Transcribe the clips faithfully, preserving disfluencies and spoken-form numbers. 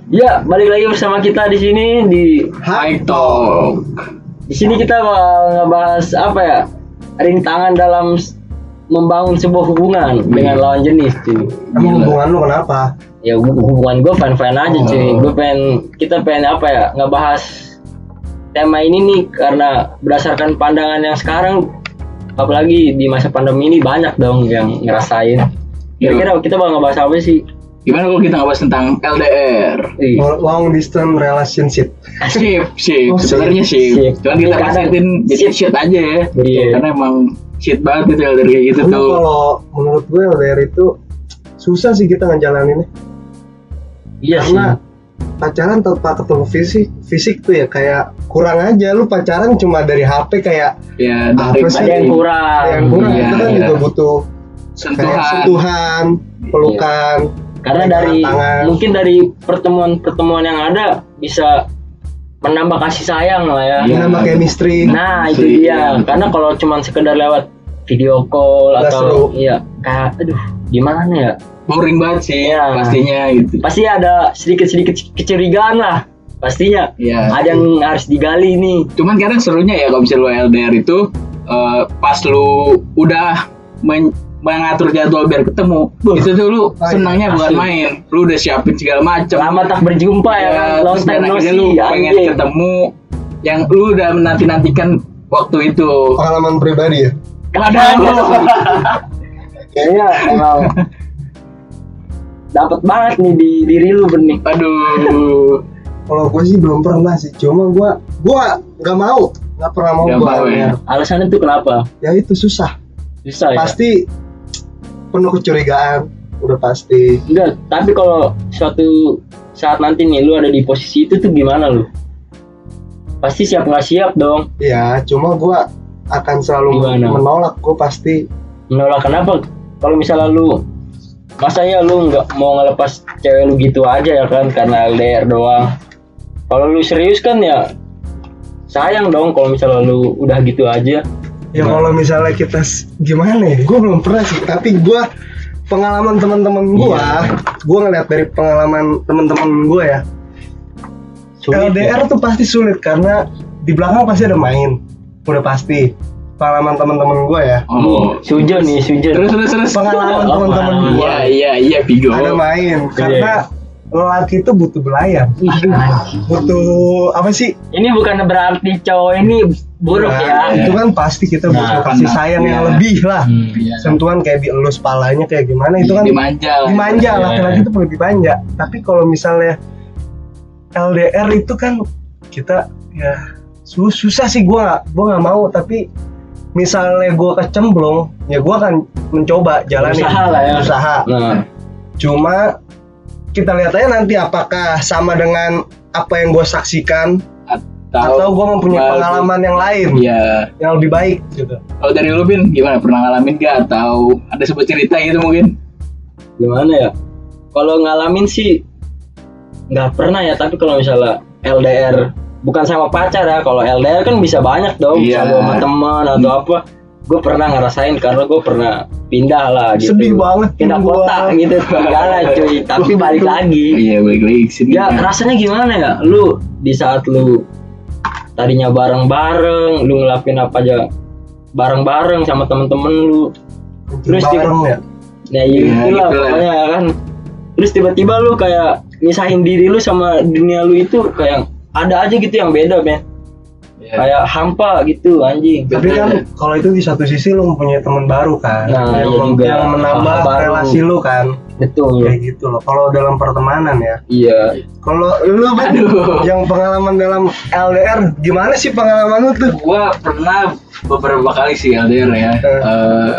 Ya, balik lagi bersama kita di sini di High Talk. Di sini kita bakal ngebahas apa ya? Rintangan dalam membangun sebuah hubungan hmm. dengan lawan jenis, cuy. Emang hubungan lu kenapa? Ya hubungan gue fan-fan aja, cuy. Oh. Gue pengen kita pengen apa ya? Ngebahas tema ini nih karena berdasarkan pandangan yang sekarang, apalagi di masa pandemi ini banyak dong yang ngerasain. Kira-kira kita bakal ngebahas apa sih? Gimana kalau kita ngebahas tentang L D R? Long distance relationship. Ship, ship. Oh, sebenarnya ship. Cuman kita kasetin jadi shit aja ya. Iya. Karena emang shit banget gitu L D R kayak gitu. Tuh. Kalau menurut gue L D R itu susah sih kita ngejalaninnya. Iya. Karena sih. Pacaran tanpa ketemu fisik, fisik tuh ya kayak kurang aja. Lu pacaran cuma dari H P kayak ya, ada yang kurang. Ada yang kurang. Ya, itu kan ya. juga butuh sentuhan, sentuhan, pelukan. Iya. Karena dari tangan. Mungkin dari pertemuan-pertemuan yang ada bisa menambah kasih sayang lah ya. Menambah chemistry. Nah itu dia. Ya. Karena kalau cuma sekedar lewat video call Gak atau seru. Iya kayak aduh gimana ya? Boring banget sih ya. Pastinya gitu. Pasti ada sedikit-sedikit kecurigaan lah. Pastinya. Ya. Ada yang harus digali nih. Cuman kadang serunya ya kalau misalnya lu L D R itu uh, pas lu udah men- mengatur jadwal biar ketemu, Buh. itu tuh lu senangnya bukan main, lu udah siapin segala macam. Lama tak berjumpa ya, ya kan, long time no see. Lu pengen anjing. Ketemu yang lu udah menanti-nantikan waktu itu. Pengalaman pribadi ya? Ada. Kayaknya emang dapat banget nih di diri lu benih. Aduh. Kalau gue sih belum pernah sih, cuma gue gue nggak mau, nggak pernah mau gue. Ya. Alasannya tuh kenapa? Ya itu susah. Susah ya. Pasti penuh kecurigaan, udah pasti. Enggak, tapi kalau suatu saat nanti nih lu ada di posisi itu tuh gimana lu? Pasti siap nggak siap dong? Iya, cuma gue akan selalu gimana? menolak, gue pasti. Menolak kenapa? Kalau misalnya lu, masa ya lu nggak mau ngelepas cewek lu gitu aja ya kan karena L D R doang? Kalau lu serius kan ya sayang dong kalau misalnya lu udah gitu aja. Ya kalau misalnya kita gimana ya, gue belum pernah sih, tapi gue pengalaman teman-teman gue, iya. gue ngeliat dari pengalaman teman-teman gue ya, sulit L D R ya? Tuh pasti sulit karena di belakang pasti ada main, udah pasti. Pengalaman teman-teman gue ya. Oh, sujon nih, sujon. Terus terus terus. Pengalaman oh, teman-teman gue. Iya iya iya Pigo. Ada main karena lelaki itu butuh belayan. Butuh apa sih? Ini bukan berarti cowok ini buruk nah, ya. Itu kan pasti kita butuh nah, kasih sayang ya. yang lebih lah. Hmm, iya. Sentuhan kayak dielus palanya kayak gimana itu kan dimanja. Dimanja lah, laki-laki itu lebih manja. Tapi kalau misalnya L D R itu kan kita ya susah sih, gua gua nggak mau, tapi misalnya gua kecemplung ya gua akan mencoba jalanin usaha lah ya. Usaha. Nah. Cuma kita lihat aja nanti apakah sama dengan apa yang gue saksikan atau, atau gue mempunyai baru. pengalaman yang lain ya. yang lebih baik gitu. Kalau dari lu Bin, gimana, pernah ngalamin gak atau ada sebuah cerita gitu mungkin? Gimana ya? Kalau ngalamin sih nggak pernah ya, tapi kalau misalnya L D R bukan sama pacar ya, kalau L D R kan bisa banyak dong, ya. bisa sama teman atau hmm. apa. Gue pernah ngerasain karena gue pernah pindah lah gitu. Sedih banget. Pindah kota gitu segala cuy. Tapi balik lagi. Iya balik lagi sini. Ya rasanya gimana ya? Lu di saat lu tadinya bareng-bareng, lu ngelakuin apa aja bareng-bareng sama temen-temen lu. Terus tiba, ya. Nah iya itulah pokoknya kan. Terus tiba-tiba lu kayak misahin diri lu sama dunia lu itu kayak ada aja gitu yang beda men. Yeah. Kayak hampa gitu anjing. Tapi kan kalau itu di satu sisi lu mempunyai teman baru kan, nah, yang, iya juga. yang menambah relasi lu kan. Betul. Kayak gitu loh. Kalau dalam pertemanan ya. Iya. Kalau lu aduh, yang pengalaman dalam L D R gimana sih pengalaman lu tuh? Gua pernah beberapa kali sih L D R ya. Uh. Uh,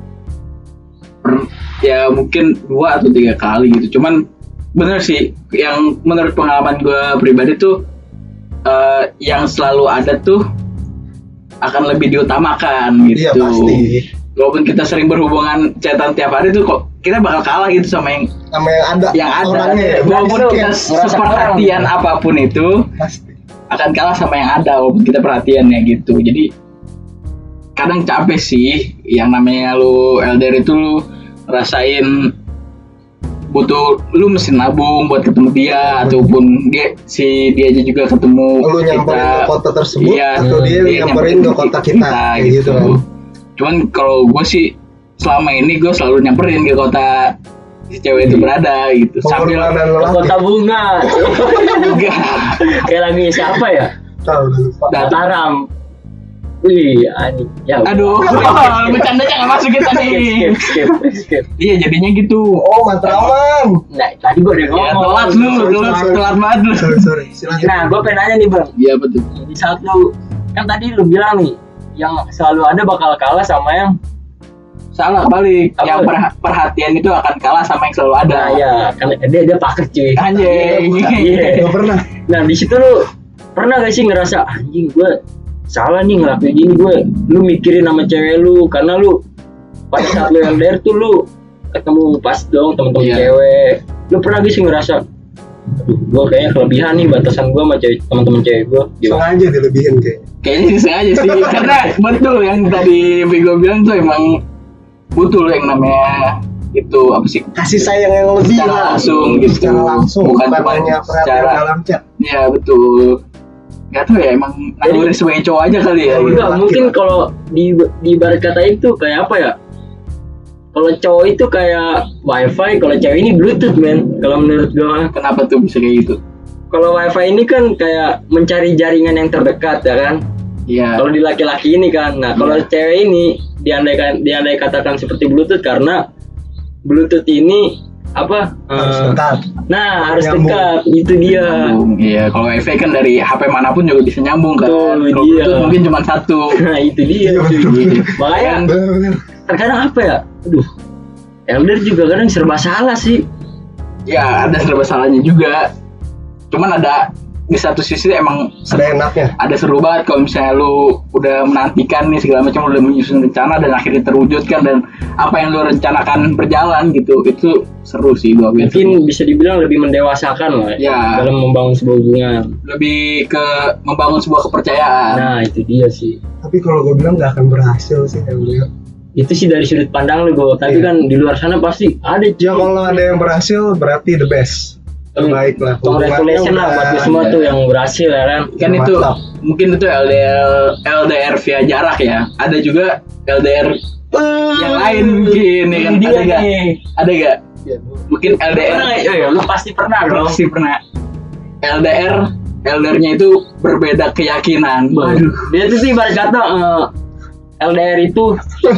per, ya mungkin dua atau tiga kali gitu. Cuman bener sih, yang menurut pengalaman gua pribadi tuh. Uh, yang selalu ada tuh akan lebih diutamakan gitu. Iya pasti. Walaupun kita sering berhubungan chatan tiap hari tuh kok kita bakal kalah gitu sama yang sama yang ada. Yang ada. Orangnya, ya. Walaupun kita seperhatian apapun itu pasti akan kalah sama yang ada walaupun kita perhatiannya gitu. Jadi kadang capek sih yang namanya lu L D R itu lu rasain butuh lu mesti nabung buat ketemu dia ataupun dia si dia aja juga ketemu lu nyamperin ke kota tersebut iya, atau dia, dia nyamperin ke kota kita, kayak gitu kan. Cuman kalau gue sih selama ini gue selalu nyamperin ke kota si cewek itu berada gitu sambil kota bunga juga kayak lagi siapa ya tahu lupa Dataram. Wih, anjing. Ya, aduh, bercanda jangan masuk kita nih. Skip, skip, skip. Iya, jadinya gitu. Oh, Matraman. Nah, tadi gua udah ngomong. Ya, telat lu, telat, telat banget lu. Sorry, sorry. Silakan. Nah, gua pengen nanya nih, Bang. Iya, betul. Di saat lu kan tadi lu bilang nih, yang selalu ada bakal kalah sama yang salah balik. Apa? Yang perha- perhatian itu akan kalah sama yang selalu ada. nah, ya, kan dia dia paket cuy. Anjing. Iya. Gak pernah. Nah, di situ lu pernah gak sih ngerasa anjing gua salah nih ngelakuin gini, gue lu mikirin sama cewek lu karena lu pada saat lu yang der tuh lu ketemu pas dong temen-temen Iya. cewek. Lu pernah gak sih ngerasa aduh gue kayaknya kelebihan nih batasan gue sama cewek temen-temen cewek gue gimana? Sengaja dilebihin kayak. Kayaknya sih sengaja sih karena betul yang tadi Bego bilang tuh emang betul yang namanya itu apa sih Kasih sayang yang lebih secara lah. langsung gitu. Secara langsung, bukan bukan cuma hanya perhatian secara dalam chat. ya betul. Gak tau ya emang naluri sebagai cowok aja kali ya. Oh, gitu. Enggak, mungkin kalau di di ibarat kata itu kayak apa ya? Kalau cowok itu kayak wifi, kalau cewek ini bluetooth men. Kalau menurut gue, Kenapa tuh bisa kayak gitu? kalau wifi ini kan kayak mencari jaringan yang terdekat ya kan. Iya. Kalau di laki-laki ini kan, nah kalau Iya. cewek ini diandaikan diandai katakan seperti bluetooth karena bluetooth ini apa? Harus eh, dekat. nah harus Nyambung. dekat, itu dia. Nyambung. Iya, kalau wifi kan dari H P manapun juga bisa nyambung kan. Betul, Kalau iya. Bluetooth mungkin cuma satu. Nah itu dia. Iya, cuy. betul. Makanya Bener-bener. terkadang apa ya? Aduh, elder juga kadang serba salah sih. Ya, ada serba salahnya juga. Cuman ada di satu sisi emang Ada enaknya. ada seru banget kalau misalnya lu udah menantikan nih segala macam, udah menyusun rencana dan akhirnya terwujudkan dan apa yang lu rencanakan berjalan gitu, itu seru sih gua gitu. Mungkin bisa dibilang lebih mendewasakan lah Ya. dalam membangun sebuah hubungan. Lebih ke membangun sebuah kepercayaan. Nah itu dia sih. Tapi kalau gue bilang gak akan berhasil sih yang gue. Itu sih dari sudut pandang lu gue. Tapi Iya. kan di luar sana pasti ada. Ya kalau ada yang berhasil berarti the best. Terbaik lah. Congratulations lah buat lu semua Iya. tuh yang berhasil ya kan. Kan Ya, itu mantap. mungkin itu L D R L D R via jarak ya. Ada juga L D R yang lain mungkin ya kan. Dia Ada gak? nih. Ada gak? Mungkin L D R Pernah nggak? Ya, ya, lu pasti pernah dong. pasti pernah. L D R L D R-nya itu berbeda keyakinan. Waduh. Dia tuh sih ibarat kata eh, L D R itu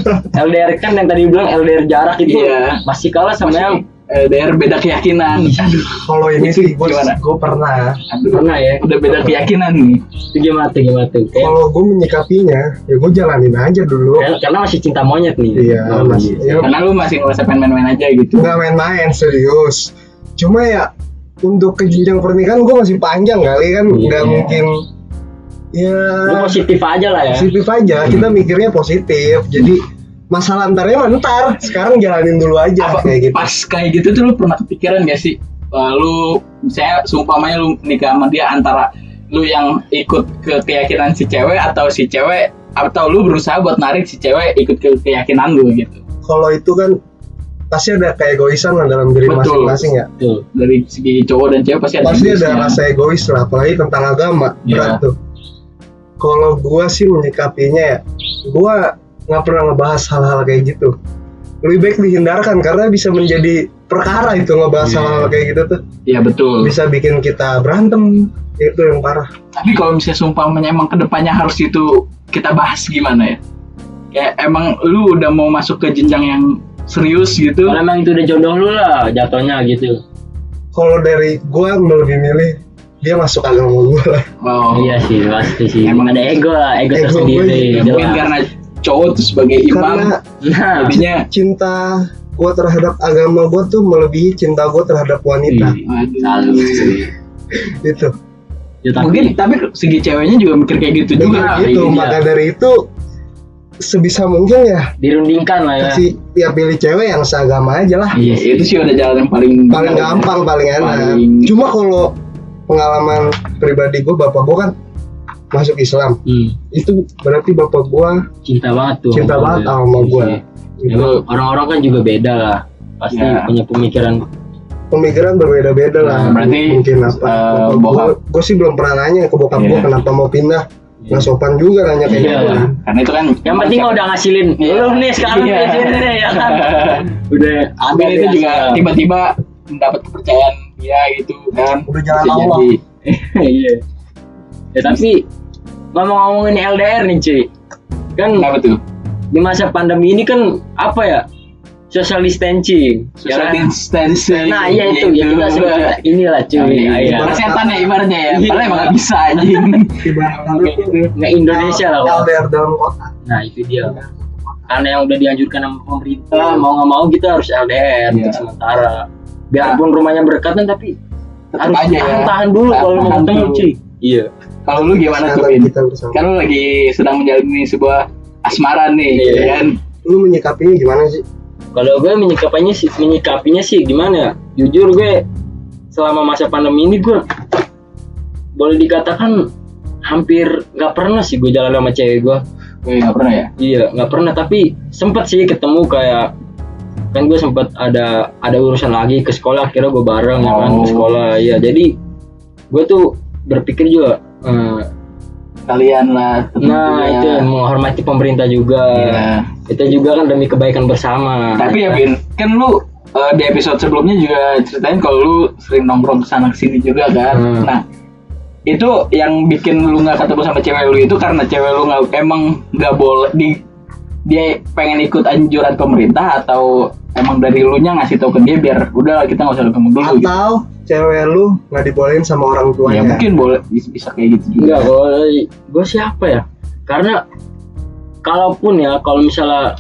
L D R kan yang tadi bilang L D R jarak itu Iya. masih kalah sama yang L D R beda keyakinan. Aduh, Kalau ini sih gue Gimana? gue pernah. aduh. pernah ya. Udah beda keyakinan nih. Itu gimana tuh gimana tuh? Kayak- Kalau gue menyikapinya, ya gue jalanin aja dulu. Karena, karena masih cinta monyet nih. Iya, Oh, masih. iya. Ya, Karena lu masih ngerasa pengen main-main aja gitu. nggak main-main serius. Cuma ya untuk ke jenjang pernikahan gue masih panjang kali kan, Iya. nggak mungkin. Ya Lu positif aja lah ya. positif aja. Kita mikirnya positif. Jadi masalah antarnya mah ntar. Sekarang jalanin dulu aja Apa, kayak gitu. pas kayak gitu tuh lu pernah kepikiran gak sih? Uh, lu misalnya seumpamanya lu nikah sama dia antara lu yang ikut ke keyakinan si cewek atau si cewek, atau lu berusaha buat narik si cewek ikut ke keyakinan lu gitu. Kalau itu kan pasti ada keegoisan lah dalam diri Betul. masing-masing ya. Tuh. Dari segi cowok dan cewek pasti ada Pasti ada egoisnya. rasa egois lah, apalagi tentang agama. Iya. Berat tuh. Kalau gua sih menyikapinya ya, gua nggak pernah ngebahas hal-hal kayak gitu. Lebih baik dihindarkan karena bisa menjadi perkara itu ngebahas Iya. hal-hal kayak gitu tuh. Iya betul. Bisa bikin kita berantem, itu yang parah. Tapi kalau misalnya seumpamanya emang kedepannya harus itu kita bahas gimana ya? Kayak emang lu udah mau masuk ke jenjang yang serius gitu. Kalau emang itu udah jodoh lu lah jatuhnya gitu. Kalau dari gua lebih milih dia masuk agama gua lah. Wow. Iya sih pasti sih. Emang ada ego lah, ego, ego tersendiri. gue Mungkin jelas. karena cowok tuh sebagai imam, Karena Nah, jadinya cinta gua terhadap agama gua tuh melebihi cinta gua terhadap wanita. Ih, Waduh. salut. Itu. Ya, tapi, Mungkin tapi segi ceweknya juga mikir kayak gitu Dan juga. kayak gitu, iya. maka dari itu sebisa mungkin ya dirundingkan lah ya. kasih ya pilih cewek yang seagama aja lah. Iya, itu sih udah jalan yang paling Paling gampang, paling enak. Paling- Cuma kalau pengalaman pribadi gue, bapak gue kan masuk Islam. Hmm, Itu berarti bapak gue cinta banget tuh. cinta sama banget dia. sama gue. Iya. Emang orang-orang kan juga beda lah. Pasti Ya. punya pemikiran pemikiran berbeda-beda lah. Nah, berarti, mungkin apa? uh, gue bokap- gue sih belum pernah nanya ke bokap Iya. gue kenapa mau pindah. Nggak sopan juga nanya kayak Iya gitu. lah. Karena itu kan Yang penting mah udah ngasilin. Iya. Lu nih sekarang Iya. di sini nih ya kan. Udah Amin itu juga tiba-tiba mendapat kepercayaan dia gitu kan. Udah jalan Bisa Allah. jadi. Iya. Ya tapi ngomong-ngomongin L D R nih cuy. Kan Kenapa tuh? di masa pandemi ini kan apa ya? Social distancing. Ya Social kan? distancing. Nah iya itu ya kita sebut inilah cuy. Oh, iya, Iya. Ibarat setan ya ibaratnya ya. Iya. Padahal emang gak bisa anjing. Ibaratnya Kayak gitu. Nggak Indonesia lah. Wak. L D R dalam kota. Nah itu dia. Karena yang udah dianjurkan sama pemerintah mau nggak mau kita harus L D R Iya. untuk sementara. Biarpun rumahnya berdekatan tapi Tetep harus aja ya. tahan-tahan dulu Tahan- kalau mau tahan ketemu dulu. cuy. Iya. Kalau lu gimana tuh, Kesehatan Vin? kita bersama. Kan lu lagi sedang menjalani sebuah asmara nih, Iya. ya kan? Lu menyikapinya gimana sih? Kalau gue menyikapinya sih menyikapinya sih gimana ya? Jujur gue selama masa pandemi ini gue boleh dikatakan hampir nggak pernah sih gue jalan sama cewek gue. Gue nggak pernah ya. Iya nggak pernah tapi sempet sih ketemu kayak kan gue sempet ada ada urusan lagi ke sekolah akhirnya gue bareng ya kan Oh. ke sekolah ya jadi gue tuh berpikir juga eh, Kalian lah. tetap nah juga. itu menghormati pemerintah juga Iya. itu juga kan demi kebaikan bersama. Tapi ya, Vin, kan lu uh, di episode sebelumnya juga ceritain kalau lu sering nongkrong kesana kesini juga kan. Hmm. Nah, itu yang bikin lu nggak ketemu sama cewek lu itu karena cewek lu nggak emang nggak boleh di dia pengen ikut anjuran pemerintah atau emang dari lu nya ngasih tahu ke dia biar udah kita nggak usah ketemu dulu gitu. Atau cewek lu nggak dibolehin sama orang Ya tuanya? mungkin boleh bisa, bisa kayak gitu juga. Enggak, kalau gue siapa ya? Karena kalaupun ya, kalau misalnya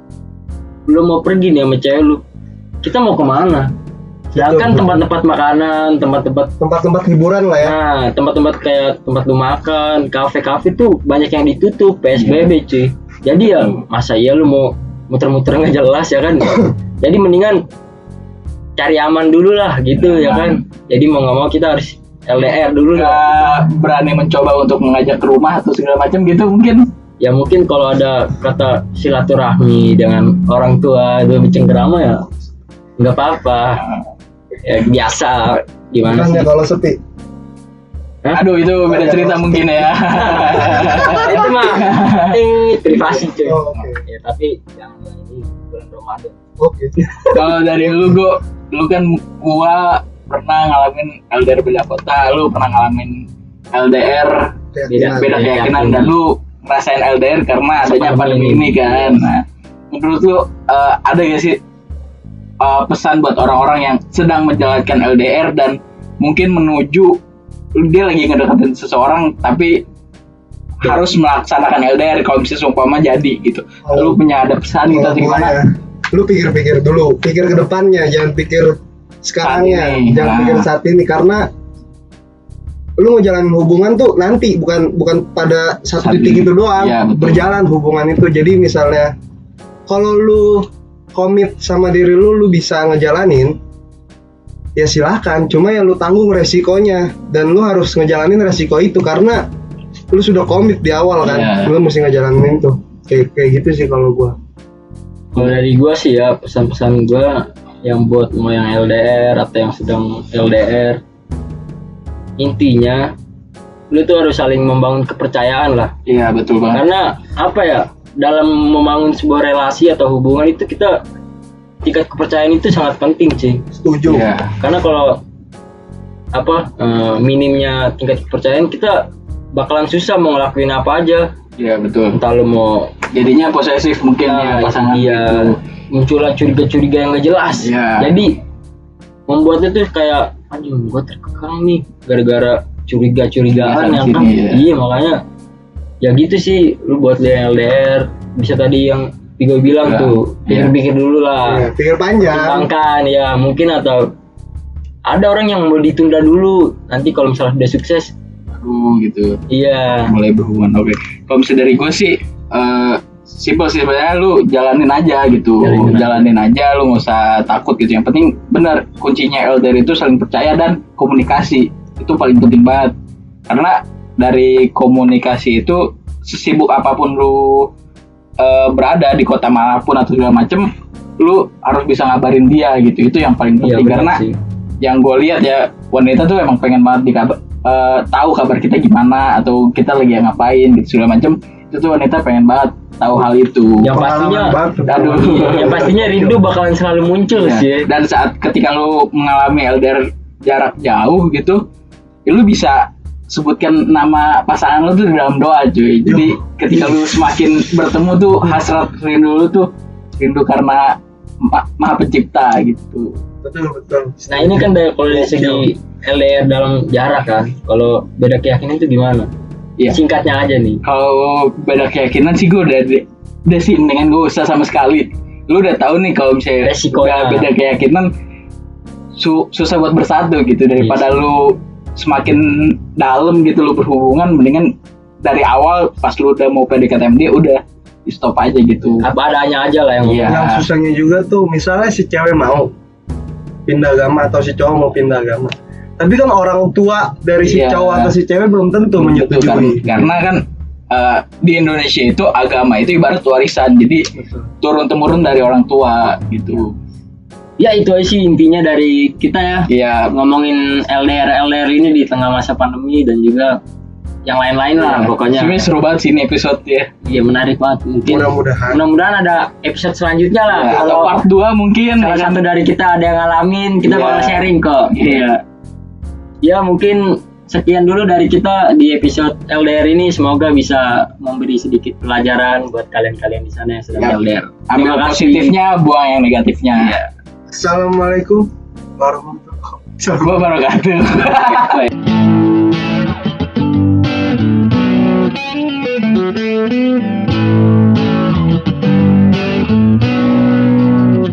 lu mau pergi nih sama cewek lu, kita mau kemana? Sedangkan Betul. tempat-tempat makanan, tempat-tempat Tempat-tempat hiburan lah ya. nah, tempat-tempat kayak tempat lu makan, kafe-kafe tuh banyak yang ditutup P S B B cuy. Jadi ya masa iya lu mau muter-muter nggak jelas ya kan? Jadi mendingan cari aman dulu lah gitu ya kan. Jadi mau nggak mau kita harus L D R dulu lah. Nggak berani mencoba untuk mengajak ke rumah atau segala macam gitu mungkin. Ya mungkin kalau ada kata silaturahmi dengan orang tua itu bercengkerama ya nggak apa-apa ya biasa gimana sih Makanya kalau sepi. Hah? Aduh itu beda cerita mungkin ya. itu mah ting privasi cuy Oh, oke. ya tapi jangan ini bulan Ramadan Oke. Kalau dari lu gua, lu kan gua pernah ngalamin L D R beda kota, lu pernah ngalamin L D R Keyakinan. beda keyakinan keyakinan. dan lu ngerasain L D R karena adanya Pandemi pandemi ini. ini kan. Nah, menurut lu eh, ada gak sih eh, pesan buat orang-orang yang sedang menjalankan L D R dan mungkin menuju dia lagi ngedeketin seseorang tapi harus melaksanakan L D R kalau misalnya seumpama jadi gitu. Oh. Lu punya ada pesan gitu Kalau atau gua gimana? ya, lu pikir-pikir dulu, pikir ke depannya, jangan pikir sekarangnya, Saat ini. jangan Nah. pikir saat ini karena lu ngejalanin hubungan tuh nanti bukan bukan pada satu Saat titik ini. itu doang, Iya, betul. berjalan hubungan itu. Jadi misalnya kalau lu komit sama diri lu, lu bisa ngejalanin, ya silahkan. Cuma ya lu tanggung resikonya dan lu harus ngejalanin resiko itu karena lu sudah komit di awal kan, Iya. lu mesti ngejalanin itu. Kayak kayak gitu sih kalau gua. kalau dari gua sih ya pesan-pesan gua yang buat mau yang L D R atau yang sedang L D R intinya lu tuh harus saling membangun kepercayaan lah. Iya betul banget. Karena apa ya, dalam membangun sebuah relasi atau hubungan itu kita tingkat kepercayaan itu sangat penting sih. Setuju. Iya. Karena kalau apa eh, minimnya tingkat kepercayaan kita bakalan susah mau ngelakuin apa aja. Iya betul. Entah lu mau Jadinya posesif mungkin ya nah, pasangan iya, gitu. muncullah curiga-curiga yang gak jelas. Iya. Jadi membuatnya tuh kayak anjing gua terkekang nih gara-gara curiga-curigaan Iya, yang sini, kan. ya. Iya makanya ya gitu sih lu buat dia L D R bisa tadi yang Vigo bilang Iya. tuh Iya. pikir-pikir dulu lah. Iya, pikir panjang. Pertimbangkan ya mungkin atau ada orang yang mau ditunda dulu nanti kalau misalnya udah sukses Aduh gitu. iya Mulai berhubungan. Oke. Kalau misalnya dari gue sih eh simpel sih sebenarnya lu jalanin aja gitu. Jalanin aja. Jalanin aja, lu nggak usah takut gitu. Yang penting benar kuncinya L D R itu saling percaya dan komunikasi. Itu paling penting banget. Karena dari komunikasi itu sesibuk apapun lu eh, berada di kota manapun atau segala macem, lu harus bisa ngabarin dia gitu. Itu yang paling iya penting benar karena sih. yang gue lihat ya, wanita tuh emang pengen banget di kabar, uh, tahu kabar kita gimana atau kita lagi ngapain gitu segala macam. Itu tuh wanita pengen banget tahu hal itu. Yang pastinya, aduh, yang pastinya rindu bakalan selalu muncul ya. sih. Dan saat ketika lu mengalami L D R jarak jauh gitu, ya lu bisa sebutkan nama pasangan lu tuh di dalam doa cuy. Jadi Yuh. ketika lu semakin bertemu tuh hasrat rindu lu tuh rindu karena ma- Maha Pencipta gitu. Betul betul. Nah ini kan dari kalau dari segi L D R dalam jarak kan, kalau beda keyakinan itu gimana? Iya. Singkatnya aja nih. Kalau beda keyakinan sih gue udah udah sih dengan gue usah sama sekali. Lu udah tahu nih kalau misalnya resikonya beda keyakinan su- susah buat bersatu gitu daripada yes. lu semakin dalam gitu lu berhubungan, mendingan dari awal pas lu udah mau P D K T sama dia udah di stop aja gitu. Apa adanya aja lah yang iya. Yang susahnya juga tuh misalnya si cewek mau pindah agama atau si cowok mau pindah agama. Tapi kan orang tua dari si iya. cowok atau si cewek belum tentu menyetujui. Kan. Karena kan uh, di Indonesia itu agama itu ibarat warisan, jadi turun temurun dari orang tua gitu. Ya itu aja sih intinya dari kita ya. Iya. Ngomongin L D R L D R ini di tengah masa pandemi dan juga yang lain-lain lah ya, pokoknya. Sebenarnya seru banget sih ini episode ya. Iya menarik banget. Mungkin mudah-mudahan. Mudah-mudahan ada episode selanjutnya lah. Ya, atau part dua mungkin. Salah satu dari kita ada yang ngalamin, kita ya. bakal sharing kok. Iya. Ya mungkin sekian dulu dari kita di episode L D R ini, semoga bisa memberi sedikit pelajaran buat kalian-kalian di sana yang sedang ya. L D R. Ambil positifnya, buang yang negatifnya. Ya. Assalamualaikum warahmatullahi wabarakatuh. Wabarakatuh.